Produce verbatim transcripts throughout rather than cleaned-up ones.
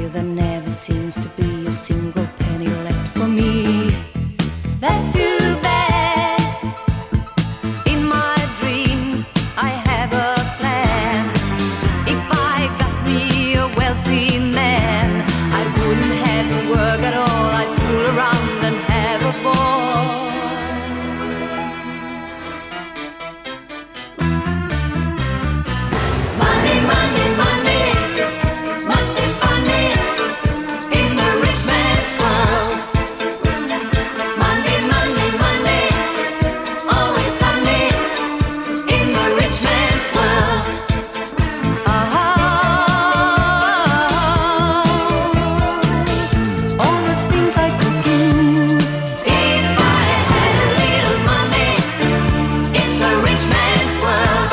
still there never seems to be a single penny left for me. That's too bad. In my dreams I have a plan. If I got me a wealthy man, I wouldn't have to work at all. I'd fool around and have a ball. Money, money, money must be funny in the rich man's world. Money, money, money, always sunny in the rich man's world. Ah, all the things I could do if I had a little money. It's a rich man's world.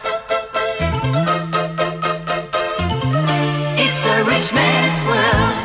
It's a rich man's world.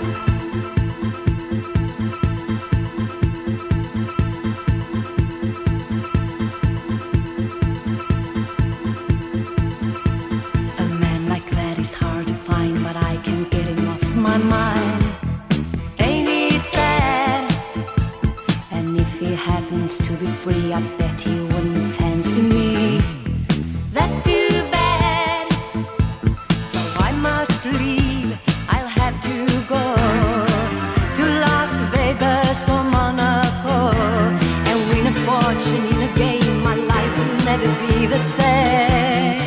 A man like that is hard to find, but I can't get him off my mind. Ain't it sad? And if he happens to be free, I bet he wouldn't fancy me. That's too bad. So I must leave. I'll have to go to Las Vegas or Monaco and win a fortune in a game. My life will never be the same.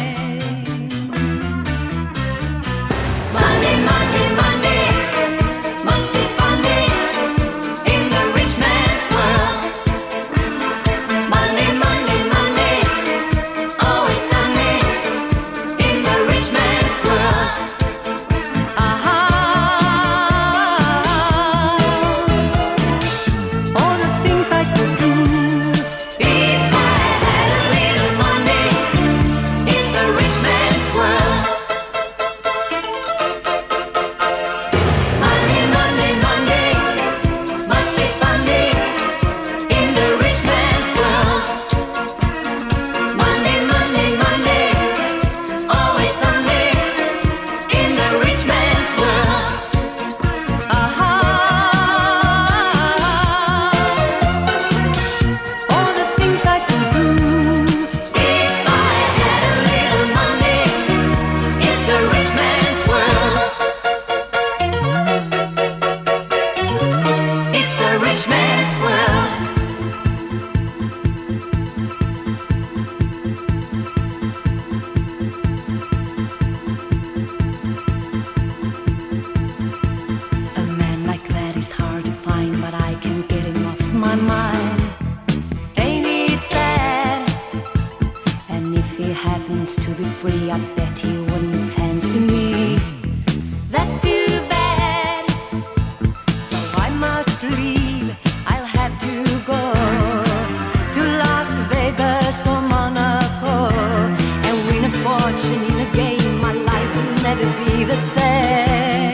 Money, money, money must be funny in the rich man's world. Money, money, money, always sunny in the rich man's world. Ah, all the things I could do if I had a little money. It's a rich man's world. Money, money, money must be funny in the rich man's world. Money, money, money, always sunny in the rich man's world. Ah, all the things I could do if I had a little money. It's a rich man's world. It's a rich man's world. A man like that is hard to find, but I can't get him off my mind. Ain't it sad? And if he happens to be free, I bet he wouldn't fancy me. That's too bad. So I must leave. I'll have to go to Las Vegas or Monaco and win a fortune in a game. My life will never be the same.